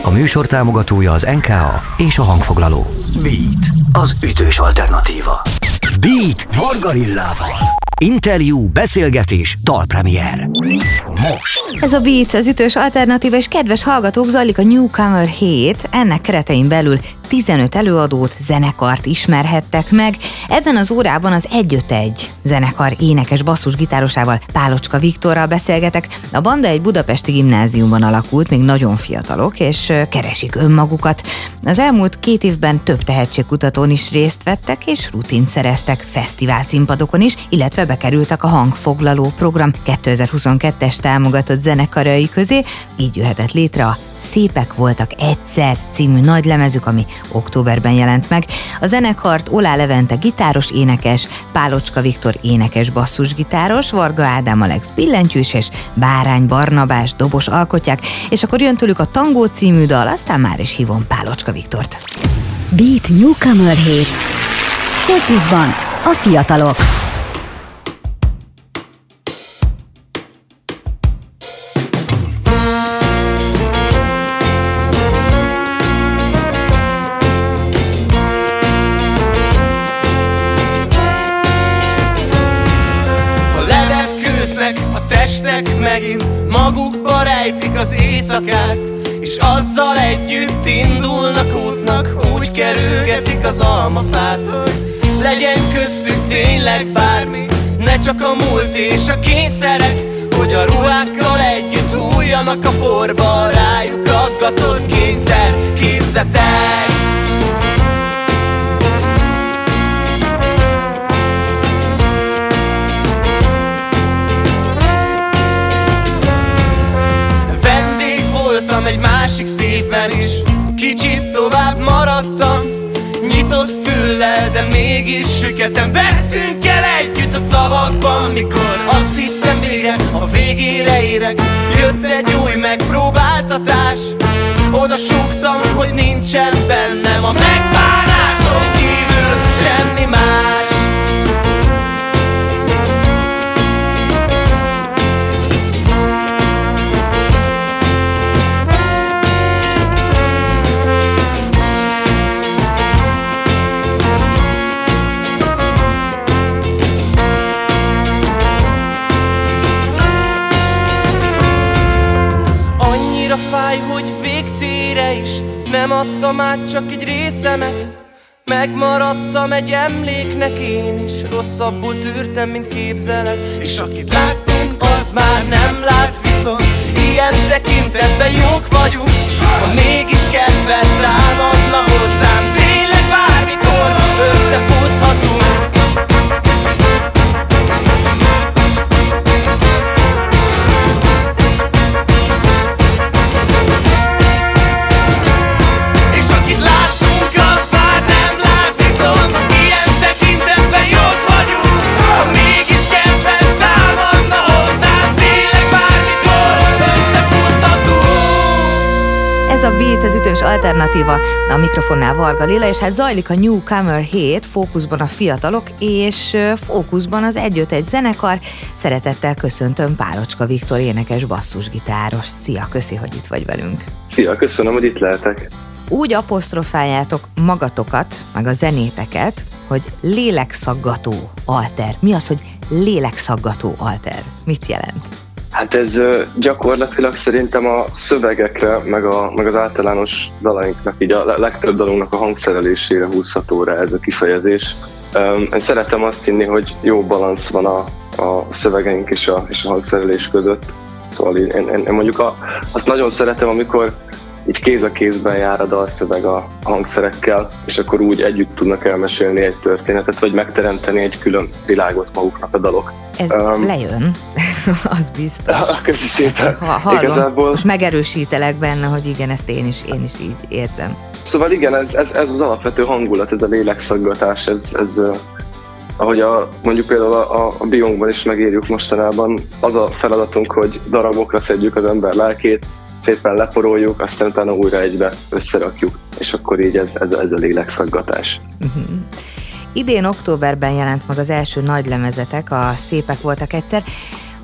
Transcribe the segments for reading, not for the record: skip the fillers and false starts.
A műsor támogatója az NKA és a hangfoglaló. Beat, az ütős alternatíva. Beat Vargarillával. Interjú, beszélgetés, dalpremier. Most. Ez a Beat, az ütős alternatíva, és kedves hallgatók, zajlik a Newcomer hét. Ennek keretein belül 15 előadót, zenekart ismerhettek meg. Ebben az órában az 151 zenekar énekes basszusgitárosával, Pálocska Viktorral beszélgetek. A banda egy budapesti gimnáziumban alakult, még nagyon fiatalok, és keresik önmagukat. Az elmúlt 2 évben több tehetségkutatón is részt vettek, és rutint szereztek fesztiválszínpadokon is, illetve bekerültek a Hangfoglaló program 2022-es támogatott zenekarai közé. Így jöhetett létre a Szépek voltak egyszer című nagylemezük, ami októberben jelent meg. A zenekart Olá Levente gitáros énekes, Pálocska Viktor énekes basszusgitáros, Varga Ádám Alex billentyűs és Bárány Barnabás dobos alkotják, és akkor jön tőlük a Tangó című dal, aztán már is hívom Pálocska Viktort. Beat Newcomer hét. Fókuszban a fiatalok. Megint magukba rejtik az éjszakát, és azzal együtt indulnak útnak, úgy kerülgetik az almafát, hogy legyen köztük tényleg bármi, ne csak a múlt és a kényszerek, hogy a ruhákkal együtt hújjanak a porba, rájuk aggatott kényszer képzetek. Egy másik szépen is, kicsit tovább maradtam, nyitott füllel, de mégis süketem. Vesztünk el együtt a szavakban, mikor azt hittem végre, a végére érek. Jött egy új megpróbáltatás, oda súgtam, hogy nincsen bennem a megbánáson kívül semmi más. Fáj, hogy végtére is nem adtam át csak egy részemet. Megmaradtam egy emléknek én is, rosszabbul tűrtem, mint képzeled. És akit láttunk, az már nem lát viszont, ilyen tekintetben jók vagyunk. Ha mégis kedved támadna hozzám, tényleg bármikor összefuthatunk. Ez a Beat, az ütős alternatíva, a mikrofonnál Varga Lilla, és hát zajlik a Newcomer hét, fókuszban a fiatalok, és fókuszban az 151 zenekar. Szeretettel köszöntöm Pálocska Viktor énekes basszusgitáros. Szia, köszi, hogy itt vagy velünk. Szia, köszönöm, hogy itt lehetek. Úgy apostrofáljátok magatokat, meg a zenéteket, hogy lélekszaggató alter. Mi az, hogy lélekszaggató alter? Mit jelent? Hát ez gyakorlatilag szerintem a szövegekre, meg az általános dalainknak, így a legtöbb dalunknak a hangszerelésére húzható rá ez a kifejezés. Én szeretem azt hinni, hogy jó balansz van a szövegeink és a hangszerelés között. Szóval én mondjuk azt nagyon szeretem, amikor így kéz a kézben jár a dalszöveg a hangszerekkel, és akkor úgy együtt tudnak elmesélni egy történetet, vagy megteremteni egy külön világot maguknak a dalok. Ez lejön, az biztos. Köszi szépen. Hallom, igazából... most megerősítelek benne, hogy igen, ezt én is így érzem. Szóval igen, ez az alapvető hangulat, ez a lélekszaggatás, ez ahogy mondjuk például a Beyondban is megírjuk mostanában, az a feladatunk, hogy darabokra szedjük az ember lelkét, szépen leporoljuk, aztán utána újra egybe összerakjuk, és akkor így ez a lélekszaggatás. Idén októberben jelent meg az első nagy lemezetek, a Szépek voltak egyszer.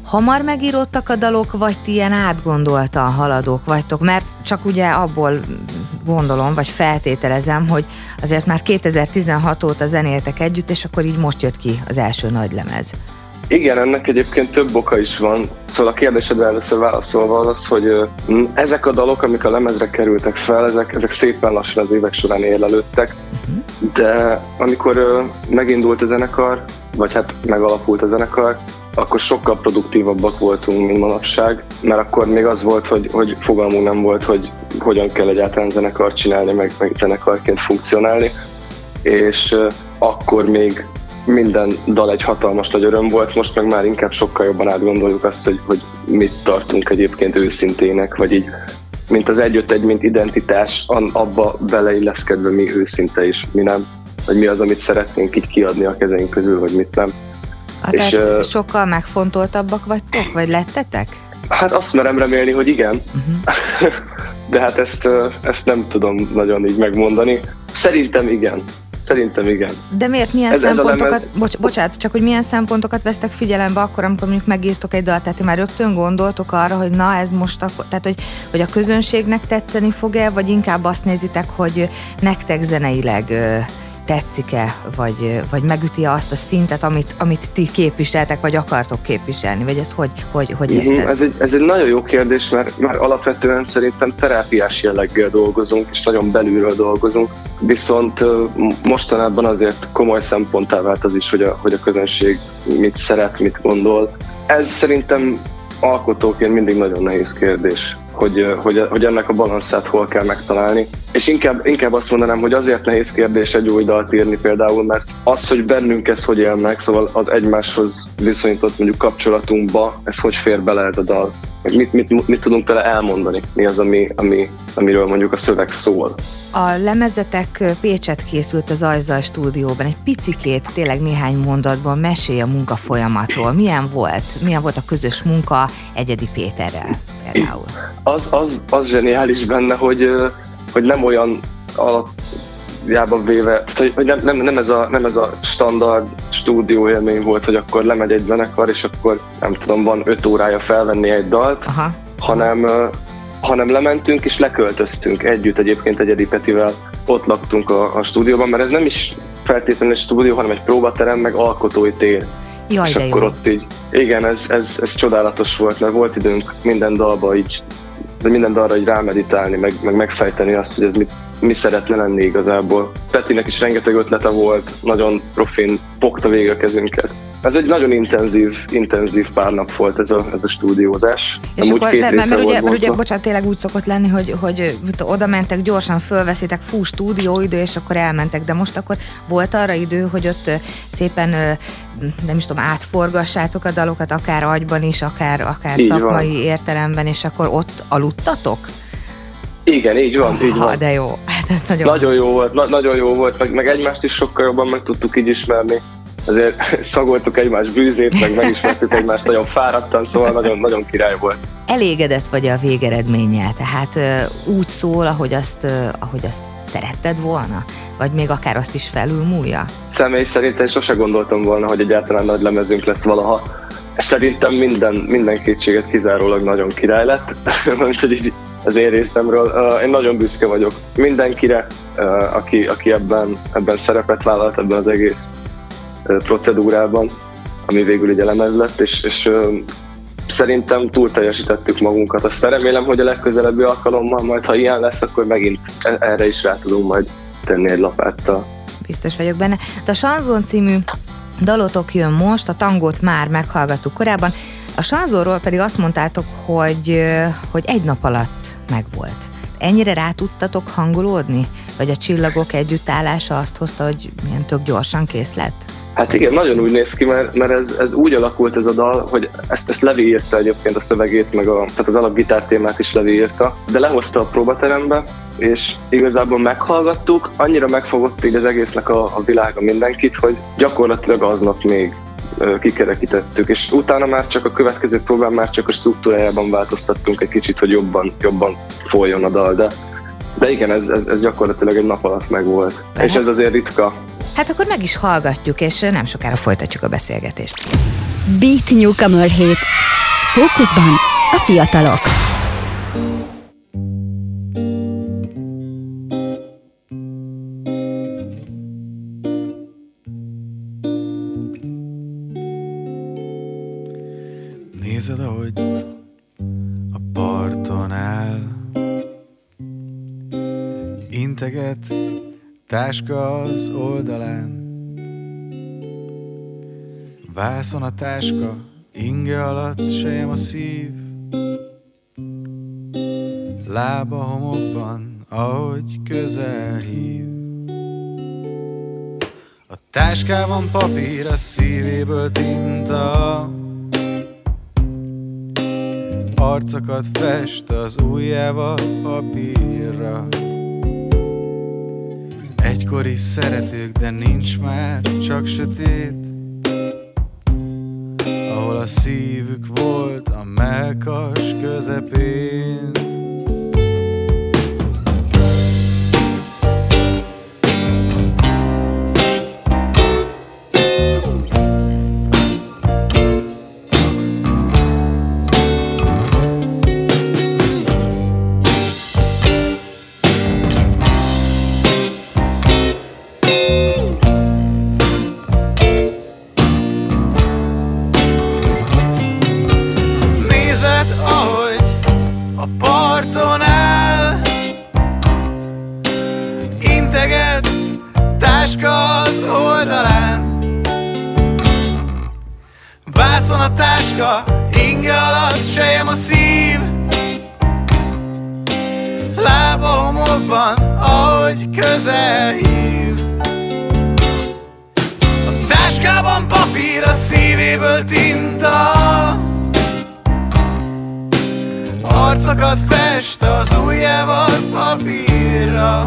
hamar megíródtak a dalok, vagy ti ilyen átgondoltan haladók vagytok? Mert csak ugye abból gondolom, vagy feltételezem, hogy azért már 2016 óta zenéltek együtt, és akkor így most jött ki az első nagylemez. Igen, ennek egyébként több oka is van. Szóval a kérdésedre először válaszolva az, hogy ezek a dalok, amik a lemezre kerültek fel, ezek szépen lassan az évek során érlelődtek, de amikor megindult a zenekar, vagy hát megalapult a zenekar, akkor sokkal produktívabbak voltunk, mint manapság, mert akkor még az volt, hogy fogalmunk nem volt, hogy hogyan kell egyáltalán zenekart csinálni, meg zenekarként funkcionálni, és akkor még minden dal egy hatalmas nagy öröm volt, most meg már inkább sokkal jobban átgondoljuk azt, hogy mit tartunk egyébként őszintének, vagy így, mint az 1-5-1, mint identitás, abba beleilleszkedve mi őszinte is, mi nem, vagy mi az, amit szeretnénk így kiadni a kezeink közül, vagy mit nem. És sokkal megfontoltabbak vagytok, vagy lettetek? Hát azt merem remélni, hogy igen, de hát ezt nem tudom nagyon így megmondani. Szerintem igen. De miért? Milyen szempontokat, bocsánat, csak hogy milyen szempontokat vesztek figyelembe akkor, amikor mondjuk megírtok egy dalt, tehát már rögtön gondoltok arra, hogy na ez most akkor, tehát hogy a közönségnek tetszeni fog-e, vagy inkább azt nézitek, hogy nektek zeneileg tetszik-e, vagy megüti azt a szintet, amit ti képviseltek, vagy akartok képviselni, vagy ez hogy érted? Ez egy nagyon jó kérdés, mert alapvetően szerintem terápiás jelleggel dolgozunk, és nagyon belülről dolgozunk, viszont mostanában azért komoly szemponttá vált az is, hogy a közönség mit szeret, mit gondol. Ez szerintem alkotóként mindig nagyon nehéz kérdés, hogy ennek a balanszát hol kell megtalálni. És inkább azt mondanám, hogy azért nehéz kérdés egy új dalt írni például, mert az, hogy bennünk ez hogy él meg, szóval az egymáshoz viszonyított mondjuk kapcsolatunkba, ez hogy fér bele ez a dal, mit tudunk tele elmondani, mi az, amiről mondjuk a szöveg szól. A lemezetek Pécset készült az Ajzaj stúdióban. Egy picikét, tényleg néhány mondatban mesélj a munka folyamatról. Milyen volt a közös munka Egyedi Péterrel például? Az zseniális benne, hogy nem olyan alapjában véve, hogy nem ez a standard stúdió élmény volt, hogy akkor lemegy egy zenekar, és akkor nem tudom, van 5 órája felvenni egy dalt, hanem lementünk és leköltöztünk együtt egyébként Egyedi Petivel, ott laktunk a stúdióban, mert ez nem is feltétlenül egy stúdió, hanem egy próbaterem, meg alkotói tér. Jaj, és de akkor jó. Ott így, igen, ez csodálatos volt, mert volt időnk minden dalba így, de minden dalra így rámeditálni, meg megfejteni azt, hogy ez mi szeretne lenni igazából. Petinek is rengeteg ötlete volt, nagyon profin fogta végig a kezünket. Ez egy nagyon intenzív pár nap volt ez a stúdiózás. És akkor, mert ugye, bocsánat, tényleg úgy szokott lenni, hogy oda mentek, gyorsan fölveszitek, stúdióidő, és akkor elmentek, de most akkor volt arra idő, hogy ott szépen, nem is tudom, átforgassátok a dalokat, akár agyban is, akár szakmai értelemben, és akkor ott aludtatok? Igen, így van. De jó, hát ez nagyon jó volt, meg egymást is sokkal jobban meg tudtuk így ismerni. Azért szagoltuk egymás bűzét, meg megismertük egymást nagyon fáradtan, szóval nagyon, nagyon király volt. Elégedett vagy a végeredménnyel? Tehát úgy szól, ahogy azt szeretted volna? Vagy még akár azt is felülmúlja? Személy szerint én sose gondoltam volna, hogy egyáltalán nagy lemezünk lesz valaha. Szerintem minden kétséget kizárólag nagyon király lett, hogy így az én részemről. Én nagyon büszke vagyok mindenkire, aki ebben szerepet vállalt, ebben az egész procedúrában, ami végül egy lemez lett, és szerintem túl teljesítettük magunkat. Aztán remélem, hogy a legközelebbi alkalommal majd, ha ilyen lesz, akkor megint erre is rá tudunk majd tenni egy lapáttal. Biztos vagyok benne. De a Sanzon című dalotok jön most, a tangót már meghallgattuk korábban, a sanzonról pedig azt mondtátok, hogy egy nap alatt megvolt. Ennyire rá tudtatok hangolódni? Vagy a csillagok együttállása azt hozta, hogy milyen tök gyorsan kész lett? Hát igen, nagyon úgy néz ki, mert ez úgy alakult ez a dal, hogy ezt Levi írta egyébként a szövegét, tehát az alapgitártémát is Levi írta, de lehozta a próbaterembe, és igazából meghallgattuk, annyira megfogott így az egésznek a világa mindenkit, hogy gyakorlatilag aznap még kikerekítettük, és utána már csak a következő próbán már csak a struktúrájában változtattunk egy kicsit, hogy jobban folyjon a dal, de igen, ez gyakorlatilag egy nap alatt megvolt. És ez azért ritka. Hát akkor meg is hallgatjuk, és nem sokára folytatjuk a beszélgetést. Beat Newcomer Hét. Fókuszban a fiatalok. Nézed, ahogy a parton áll, integet, táska az oldalán. Vászon a táska, inge alatt sejem a szív. Lába homokban, ahogy közel hív. A táskában papír, a szívéből tinta. Arcokat fest az ujjával papírra. Egykori szeretők, de nincs már, csak sötét. Ahol a szívük volt a mellkas közepén. Vászon a táska, inge alatt sejem a szív. Lába homokban, ahogy közel hív. A táskában papír, a szívéből tinta. Arcokat fest az ujjával papírra.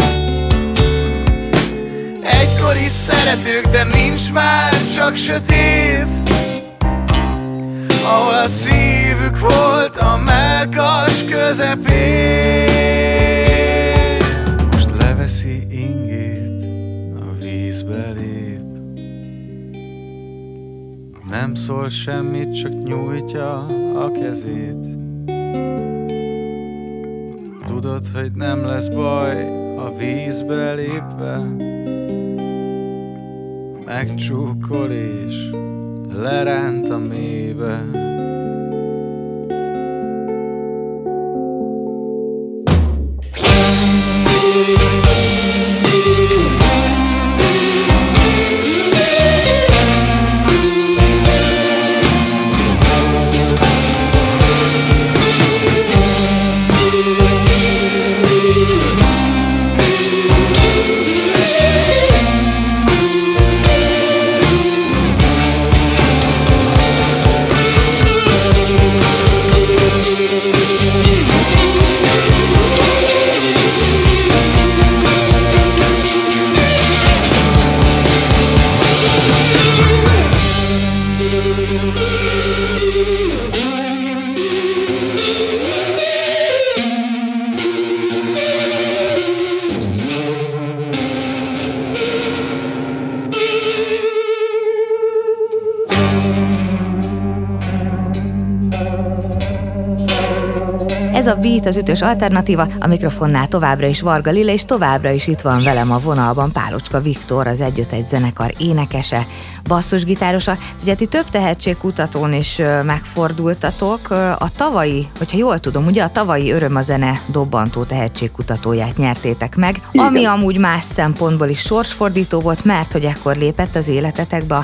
Egykori szeretők, de nincs már, csak sötét. Ahol a szívük volt a mellkas közepén. Most leveszi ingét, a vízbe lép. Nem szól semmit, csak nyújtja a kezét. Tudod, hogy nem lesz baj a vízbe lépve. Megcsúkol és leránt a mélybe. Ez a Beat, az ütős alternatíva, a mikrofonnál továbbra is Varga Lilla, és továbbra is itt van velem a vonalban Pálocska Viktor, az 1-5-1 zenekar énekese, basszusgitárosa. Ugye ti több tehetségkutatón is megfordultatok. A tavalyi, hogyha jól tudom, ugye a tavalyi Öröm a zene dobbantó tehetségkutatóját nyertétek meg, igen, ami amúgy más szempontból is sorsfordító volt, mert hogy ekkor lépett az életetekbe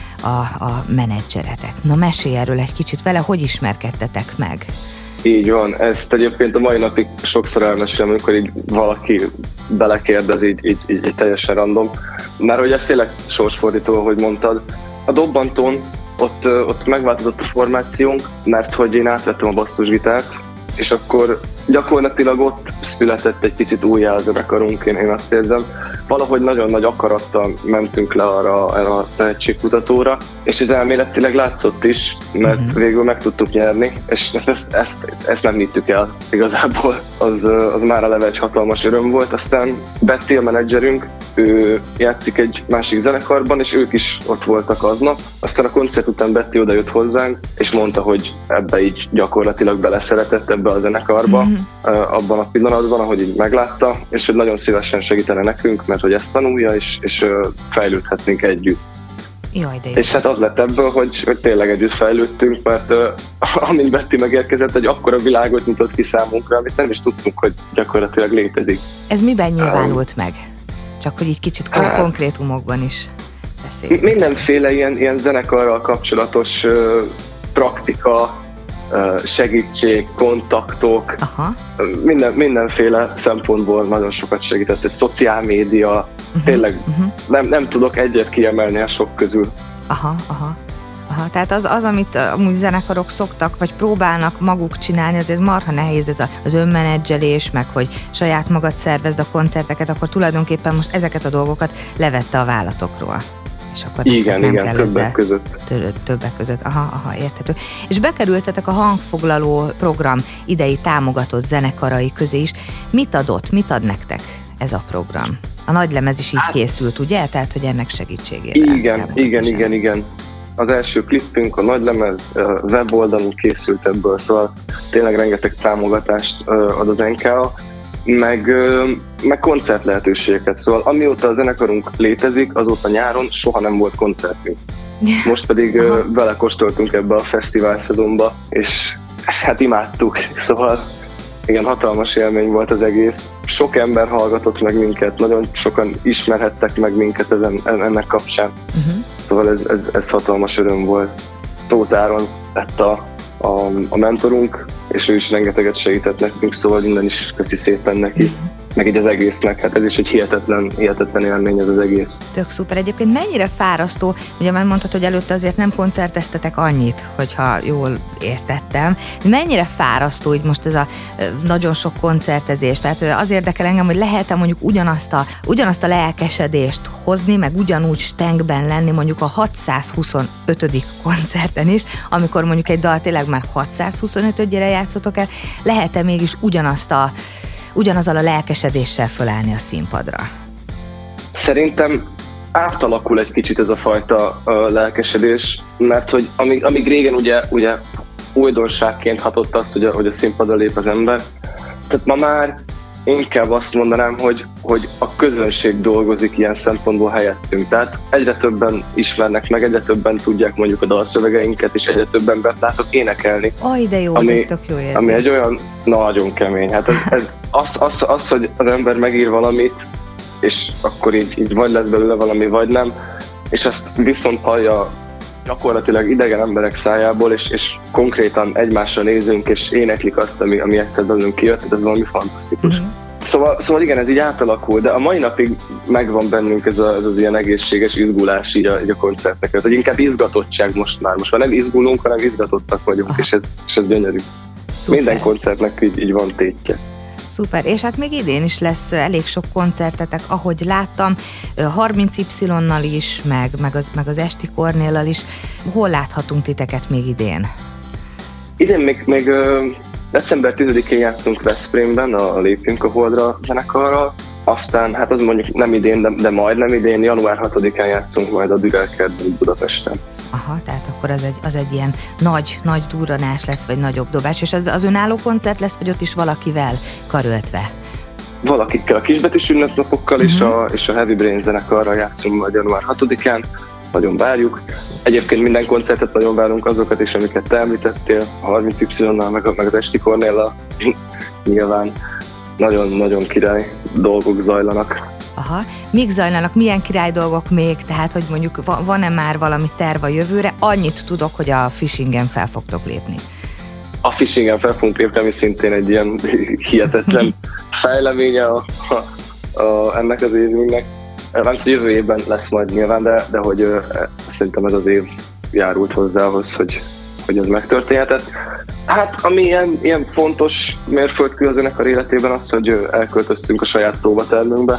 a menedzseretek. Na, mesélj erről egy kicsit vele, hogy ismerkedtetek meg? Így van, ezt egyébként a mai napig sokszor elmesélem, amikor így valaki belekérdez, így teljesen random. Mert hogy ez tényleg sorsfordító, ahogy mondtad. A dobbantón ott megváltozott a formációnk, mert hogy én átvettem a basszusgitárt, és akkor gyakorlatilag ott született egy picit újjá a zenekarunk, én azt érzem. Valahogy nagyon nagy akarattal mentünk le arra a tehetségkutatóra, és ez elméletileg látszott is, mert végül meg tudtuk nyerni, és ezt nem hittük el igazából. Az már eleve egy hatalmas öröm volt. Aztán Betty, a menedzserünk, ő játszik egy másik zenekarban, és ők is ott voltak aznap. Aztán a koncert után Betty oda jött hozzánk, és mondta, hogy ebbe így gyakorlatilag beleszeretett ebbe a zenekarba, abban a pillanatban, ahogy így meglátta, és hogy nagyon szívesen segítene nekünk, mert hogy ezt tanulja, és fejlődhetnénk együtt. Jaj, de jó. És hát az lett ebből, hogy tényleg együtt fejlődtünk, mert amint Betty megérkezett, egy akkora világot nyitott ki számunkra, amit nem is tudtunk, hogy gyakorlatilag létezik. Ez miben nyilvánult meg? Csak hogy így kicsit konkrétumokban is beszéljünk. Mindenféle ilyen zenekarral kapcsolatos praktika, segítség, kontaktok, mindenféle szempontból nagyon sokat segített. Egy szociál média, tényleg nem tudok egyet kiemelni a sok közül. Aha. Tehát az, amit amúgy zenekarok szoktak, vagy próbálnak maguk csinálni, azért marha nehéz ez az önmenedzselés, meg hogy saját magad szervezd a koncerteket, akkor tulajdonképpen most ezeket a dolgokat levette a vállatokról. És akkor igen, többek között. Aha, érthető. És bekerültetek a hangfoglaló program idei támogatott zenekarai közé is. Mit ad nektek ez a program? A nagylemez is így készült, ugye? Tehát, hogy ennek segítségével. Igen. Az első klippünk, a nagylemez weboldalon készült ebből, szóval tényleg rengeteg támogatást ad az NKA, meg koncert lehetőségeket. Szóval amióta a zenekarunk létezik, azóta nyáron soha nem volt koncertünk. Most pedig belekóstoltunk ebbe a fesztivál szezonba, és hát imádtuk. Szóval igen, hatalmas élmény volt az egész. Sok ember hallgatott meg minket, nagyon sokan ismerhettek meg minket ennek kapcsán. Szóval ez hatalmas öröm volt. Tóth Áron lett a mentorunk, és ő is rengeteget segített nekünk, szóval innen is köszi szépen neki, meg így az egésznek. Hát ez is egy hihetetlen élmény ez az egész. Tök szuper. Egyébként mennyire fárasztó, ugye már mondtad, hogy előtte azért nem koncerteztetek annyit, hogyha jól értettem. Mennyire fárasztó így most ez a nagyon sok koncertezés? Tehát az érdekel engem, hogy lehet-e mondjuk ugyanazt a lelkesedést hozni, meg ugyanúgy stengben lenni mondjuk a 625. koncerten is, amikor mondjuk egy dal tényleg már 625-ödjére játszotok el, lehet-e mégis ugyanazzal a lelkesedéssel fölállni a színpadra? Szerintem átalakul egy kicsit ez a fajta lelkesedés, mert hogy amíg régen ugye újdonságként hatott az, hogy a színpadra lép az ember, tehát ma már inkább azt mondanám, hogy a közönség dolgozik ilyen szempontból helyettünk. Tehát egyre többen ismernek meg, egyre többen tudják mondjuk a dalszövegeinket, és egyre több embert látok énekelni. De jó, ez tök jó érzés. Ami egy olyan nagyon kemény. Hát az, hogy az ember megír valamit, és akkor így vagy lesz belőle valami, vagy nem, és azt viszont hallja gyakorlatilag idegen emberek szájából, és konkrétan egymásra nézünk, és éneklik azt, ami egyszer belőlünk kijött, ez valami fantasztikus. Szóval igen, ez így átalakul, de a mai napig megvan bennünk ez az ilyen egészséges izgulás így a koncerteket, hogy inkább izgatottság most már nem izgulunk, hanem izgatottak vagyunk, és ez gyönyörű. Szuper. Minden koncertnek így van tétje. Szuper, és hát még idén is lesz elég sok koncertetek, ahogy láttam, 30Y-nal is, meg az Esti Kornéllal is. Hol láthatunk titeket még idén? Idén még december 10-én játszunk Veszprémben, a Lépjünk a Holdra zenekarral, aztán hát az mondjuk nem idén, de majdnem idén, január 6-án játszunk majd a Dürer-kertben Budapesten. Aha, tehát akkor az egy ilyen nagy durranás lesz, vagy nagyobb dobás, és az önálló koncert lesz, vagy ott is valakivel karöltve? Valakikkel, a kisbetűs ünnepnapokkal és a Heavy Brain zenekarral játszunk majd január 6-án, nagyon várjuk. Egyébként minden koncertet nagyon várunk, azokat is, amiket te említettél, a 30Y-nal, meg az Esti Kornéllal, nyilván nagyon király dolgok zajlanak. Aha, mik zajlanak, milyen király dolgok még, tehát hogy mondjuk van-e már valami terv a jövőre? Annyit tudok, hogy a Fishingen fel fogtok lépni. A Fishingen fel fogunk lépni, ami szintén egy ilyen hihetetlen fejleménye ennek az évünknek. Nem tudom, jövő évben lesz majd nyilván, de hogy szerintem ez az év járult hozzá ahhoz, hogy ez megtörténhetett. Hát, ami ilyen fontos mérföldkő a zenekar életében az, hogy elköltöztünk a saját próbatermünkbe,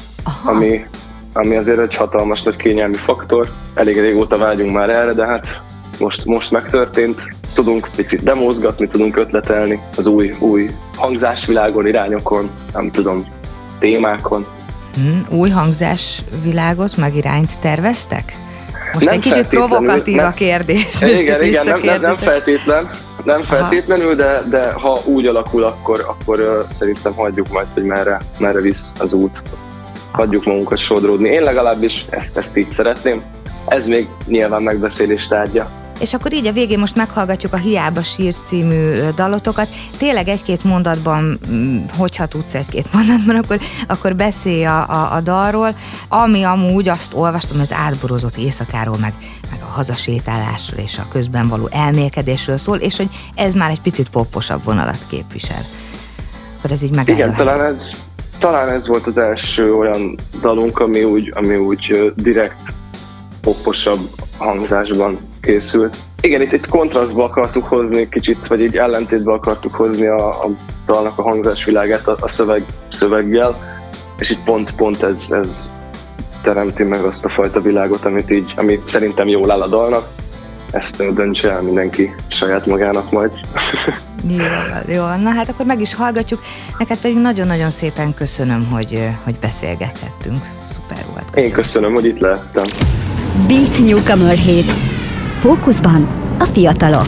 ami azért egy hatalmas nagy kényelmi faktor. Elég régóta vágyunk már erre, de hát most megtörtént. Tudunk picit demózgatni, tudunk ötletelni az új hangzásvilágon, irányokon, nem tudom, témákon. Új hangzásvilágot, meg irányt terveztek? Most Nem egy kicsit provokatív a kérdés. Igen, nem feltétlenül, de ha úgy alakul, akkor szerintem hagyjuk majd, hogy merre visz az út. Hagyjuk magunkat sodródni. Én legalábbis ezt így szeretném. Ez még nyilván megbeszélés tárgya. És akkor így a végén most meghallgatjuk a Hiába sírsz című dalotokat. Tényleg egy-két mondatban, hogyha tudsz egy-két mondatban, akkor beszélj a dalról, ami amúgy azt olvastam, az átborozott éjszakáról, meg a hazasétálásról és a közben való elmélkedésről szól, és hogy ez már egy picit popposabb vonalat képvisel. Akkor ez így megállja. Igen, talán ez volt az első olyan dalunk, ami úgy direkt popposabb hangzásban készült. Igen, itt kontrasztba akartuk hozni kicsit, vagy így ellentétbe akartuk hozni a dalnak a hangzásvilágát a szöveggel, és így pont ez teremti meg azt a fajta világot, amit szerintem jól áll a dalnak. Ezt döntse el mindenki saját magának majd. Jó, na hát akkor meg is hallgatjuk. Neked pedig nagyon-nagyon szépen köszönöm, hogy beszélgethettünk. Szuper volt. Én köszönöm, hogy itt lehettem. Beat Newcomer 7. Fókuszban a fiatalok.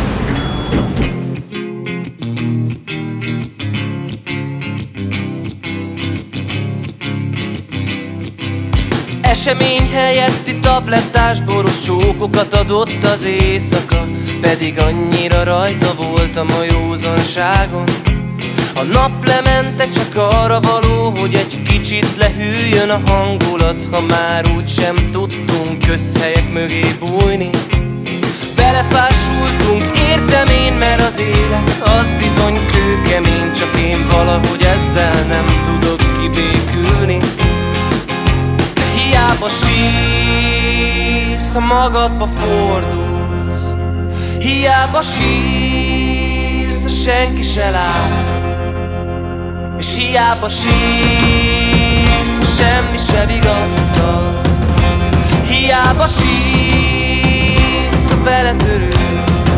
Esemény helyetti tablettás boros csókokat adott az éjszaka, pedig annyira rajta voltam a józanságon. A nap lemente, csak arra való, hogy egy kicsit lehűljön a hangulat, ha már úgysem tudtunk közhelyek mögé bújni. Belefásultunk, értem én, mert az élet az bizony kőkemény, csak én valahogy ezzel nem tudok kibékülni. De hiába sírsz, ha magadba fordulsz, hiába sírsz, ha senki se lát, és hiába sírsz, ha semmi se vigasztal. Hiába sírsz, ha beletörődsz.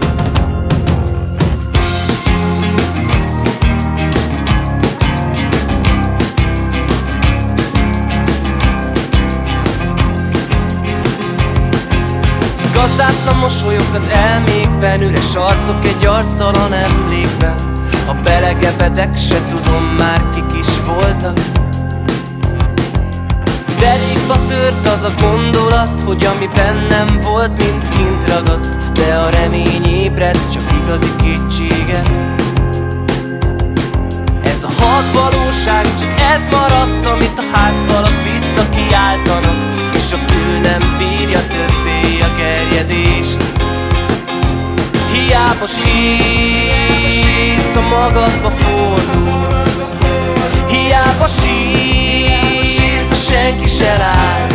Gazdátlan mosolyok az elmékben, üres arcok egy arctalan emlékben. A belegepedek, se tudom már kik is voltak. Derékba tört az a gondolat, hogy ami bennem volt, mind kint ragadt, de a remény ébreszt csak igazi kétséget. Ez a halk valóság, csak ez maradt, amit a házfalak visszakiáltanak, és a fül nem bírja többé a gerjedést. Hiába sírsz, ha magadba fordulsz, hiába sírsz, ha senki se lát.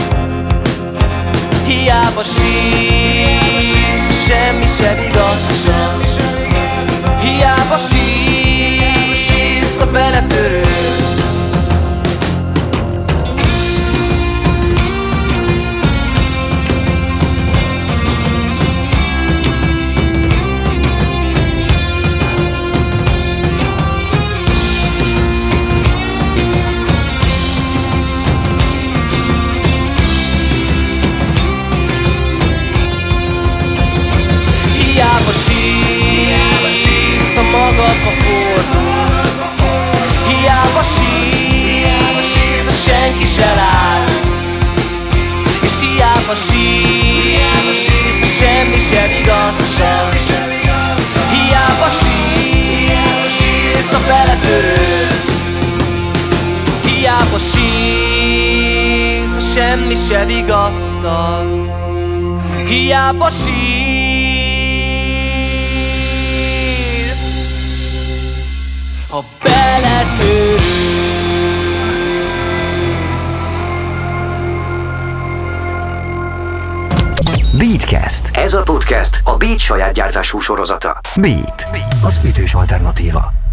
Hiába sírsz, ha semmi se vigasztal. Hiába sírsz, ha beletörődsz. Hiába sírsz, ha magadba fordulsz, hiába sírsz, ha senki se lát, és hiába sírsz, ha semmi se vigasztal. Hiába sírsz, ha beletörődsz. Hiába sírsz, ha semmi se vigasztal. Hiába sírsz, ha beletörődsz. Beatcast. Ez a podcast a Beat saját gyártású sorozata. Beat, az ütős alternatíva.